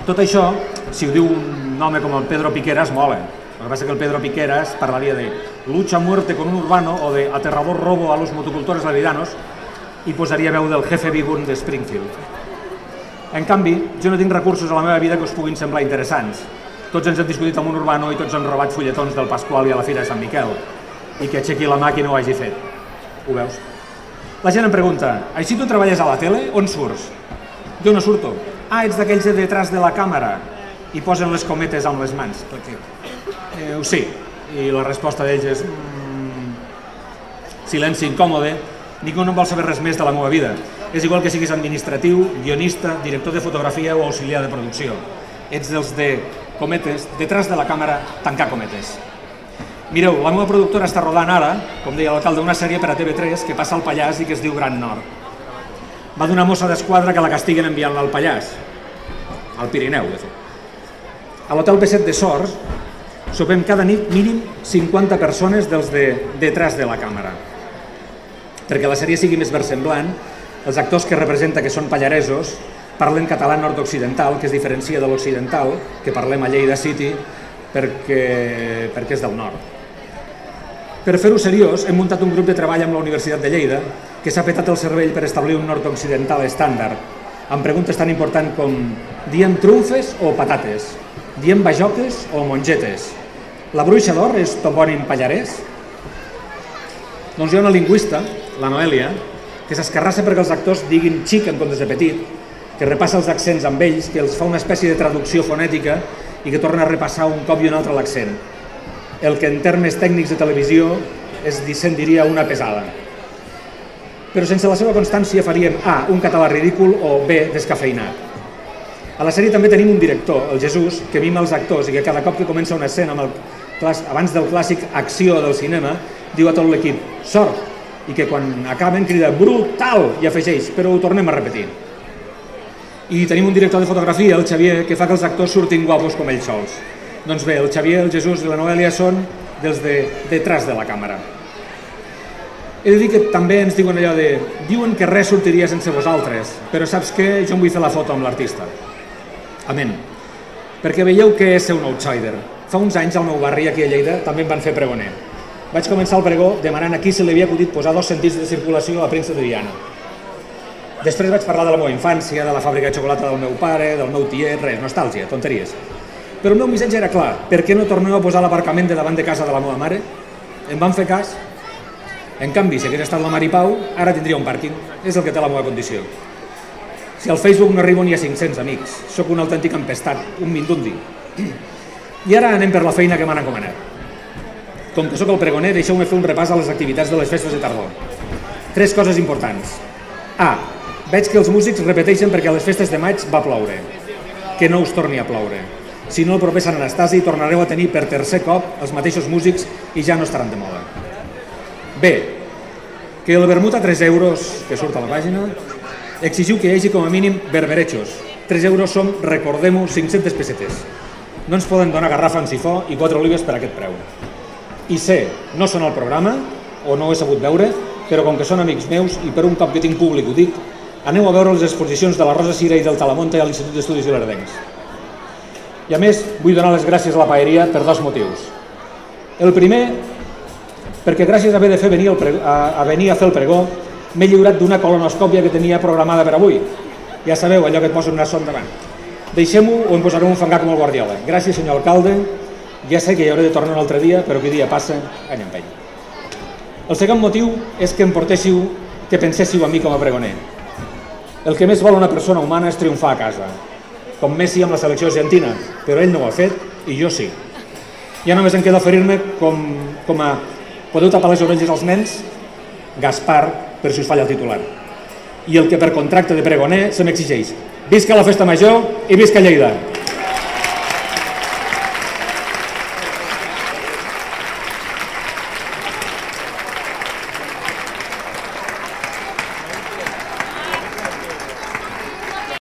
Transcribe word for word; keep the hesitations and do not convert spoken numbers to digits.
Tot això, si ho diu un home com el Pedro Piqueras, mola. El que passa que el Pedro Piqueras parlaria de lucha a muerte con un urbano o de aterrador robo a los motocultores leridanos i posaria veu del jefe Bigun de Springfield. En canvi, jo no tinc recursos a la meva vida que us puguin semblar interessants. Tots ens hem discutit amb un urbano i tots han robat fulletons del Pasqual i a la Fira de Sant Miquel. I que aixequi la mà qui no ho hagi fet. Ho veus? La gent em pregunta, així tu treballes a la tele? On surts? Jo no surto. Ah, ets d'aquells de detrás de la càmera i posen les cometes amb les mans. Eh, sí, i la resposta d'ells és mm, silenci incòmode, ningú no vol saber res més de la meva vida. És igual que siguis administratiu, guionista, director de fotografia o auxiliar de producció. Ets dels de cometes, detrás de la càmera, tancar cometes. Mireu, la meva productora està rodant ara, com deia l'alcalde, una sèrie per a T V tres que passa al Pallars i que es diu Gran Nord. Va d'una mossa d'esquadra que la castiguen enviant-la al Pallars, al Pirineu, de fet. A l'hotel B set de Sors sopem cada nit mínim cinquanta persones dels de detrás de la càmera. Perquè la sèrie sigui més versemblant, els actors que representa que són pallaresos parlen català nord-occidental, que es diferencia de l'occidental, que parlem a Lleida City, perquè, perquè és del nord. Per fer-ho seriós, hem muntat un grup de treball amb la Universitat de Lleida que s'ha petat el cervell per establir un nord-occidental estàndard, amb preguntes tan importants com diem trumfes o patates, diem bajoques o mongetes, la bruixa d'or és topònim pallarès? Doncs hi ha una lingüista, la Noelia, que s'escarrassa perquè els actors diguin xic en comptes de petit, que repassa els accents amb ells, que els fa una espècie de traducció fonètica i que torna a repassar un cop i un altre l'accent. El que en termes tècnics de televisió es diria una pesada. Però sense la seva constància faríem A, un català ridícul o B, descafeinat. A la sèrie també tenim un director, el Jesús, que mima els actors i que cada cop que comença una escena amb el, abans del clàssic acció del cinema, diu a tot l'equip, sort, i que quan acaben crida brutal i afegeix, però ho tornem a repetir. I tenim un director de fotografia, el Xavier, que fa que els actors surtin guapos com ells sols. Doncs bé, el Xavier, el Jesús i la Noelia són dels de detrás de la càmera. He de dir que també ens diuen allò de diuen que res sortiria sense vosaltres, però saps què? Jo em vull fer la foto amb l'artista. Amén. Perquè veieu què és ser un outsider. Fa uns anys al meu barri, aquí a Lleida, també em van fer pregoner. Vaig començar el pregó demanant a qui se li havia acudit posar dos sentits de circulació a la premsa de Viana. Després vaig parlar de la meva infància, de la fàbrica de xocolata del meu pare, del meu tiet, res, nostàlgia, tonteries. Però el meu missatge era clar, per què no torneu a posar l'aparcament de davant de casa de la meva mare? Em van fer cas. En canvi, si hagués estat la Mari Pau, ara tindria un pàrquing. És el que té la meva condició. Si al Facebook no arribo ni a cinc-cents amics, sóc un autèntic empestat, un mindundi. I ara anem per la feina que m'han encomanat. Com que sóc el pregoner, deixeu-me fer un repàs a les activitats de les festes de tardor. Tres coses importants. A. Veig que els músics repeteixen perquè a les festes de maig va ploure. Que no us torni a ploure. Si no, el proper Sant Anastasi tornareu a tenir per tercer cop els mateixos músics i ja no estaran de moda. B. Que el vermut a tres euros, que surt a la pàgina, exigiu que hi hagi com a mínim berberechos. tres euros són, recordem-ho, cinc-centes pessetes. No ens poden donar garrafa en sifó i quatre olives per aquest preu. I C. No són al programa, o no ho he sabut veure, però com que són amics meus i per un cop que tinc públic ho dic, aneu a veure les exposicions de la Rosa Sira i del Talamonte a l'Institut d'Estudis Vilardencs. I a més, vull donar les gràcies a la paeria per dos motius. El primer, perquè gràcies a haver de fer venir, el pregó, a, a venir a fer el pregó, m'he lliurat d'una colonoscòpia que tenia programada per avui. Ja sabeu, allò que et posa una son davant. Deixem-ho o em posarem un fangar com el Guardiola. Gràcies, senyor alcalde. Ja sé que hi hauré de tornar un altre dia, però que dia passa, any empeny. El segon motiu és que em portéssiu, que penséssiu a mi com a pregoner. El que més vol una persona humana és triomfar a casa, com Messi amb la selecció argentina, però ell no ho ha fet i jo sí. Ja només em queda oferir-me com, com a podeu tapar les orelles als nens, Gaspar, per si us falla el titular. I el que per contracte de pregoner se m'exigeix. Visca la festa major i visca Lleida!